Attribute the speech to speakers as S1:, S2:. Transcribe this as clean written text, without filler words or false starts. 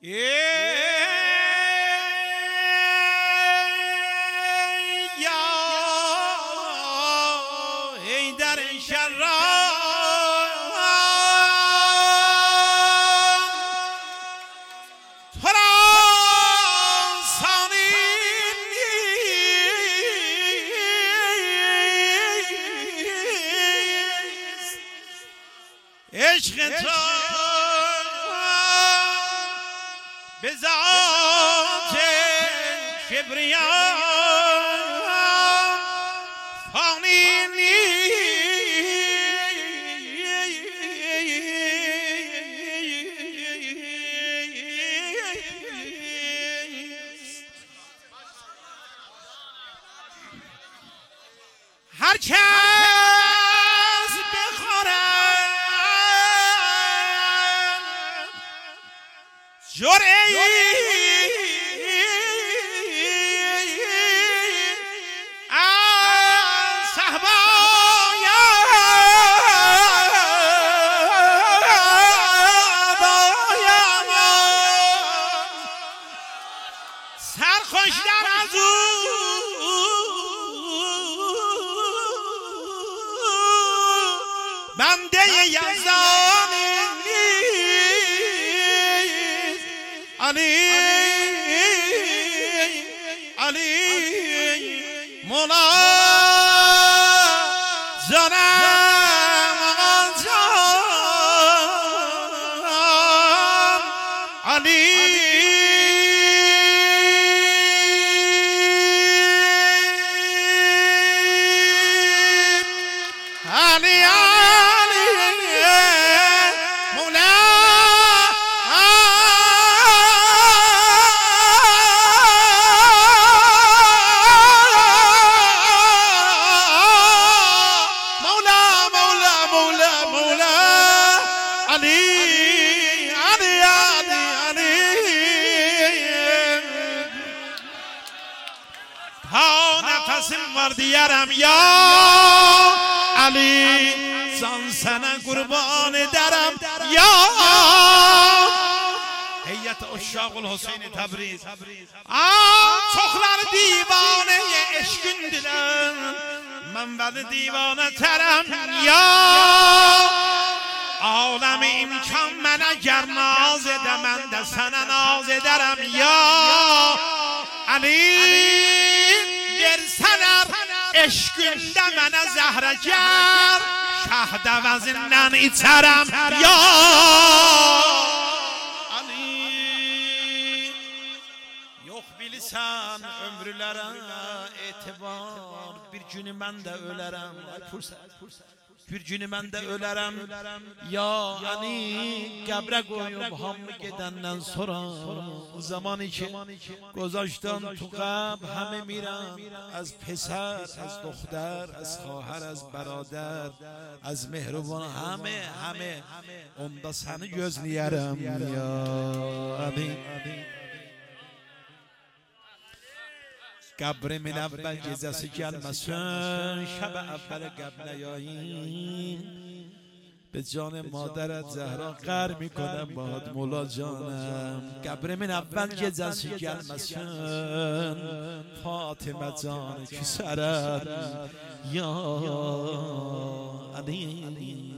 S1: ای در شران تو را ثانی نیست عشق تو به ذات کبریان فانی نیست هر کس بخورد جرعه‌ای از صحبایم سرخوش‌تر از او بنده یزدانی نیست علی مولا جانم جان علی دیارم یا علی زان سنه قربان درم یا هیئت عشاق الحسین تبریز چخلر دیوانه عشقین دیدن من ول دیوانه ترم یا عالم امکان من اگر ناز دمن دستن ناز درم یا علی در سنر عشقنده من زهرگر شهد وزنن ایترم یا علی yok bilirsen ömrülere etibar bir günü ben de ölerim bir günü ben de ölerim ya Ali qəbrə qoyub hamı gedəndən sonra o zamanı ki گذاشتن تو قبر همه میرن از پسر از دختر از خواهر از برادر از مهربان همه onda səni gözləyərəm ya Ali قبرمن اول گذشته gelmesin شب اول قبل نیاییم به جان مادرت زهرا قر میکنم باهات مولا جانم قبرمن اول گذشته gelmesin فاطمه جان که سرت یا علی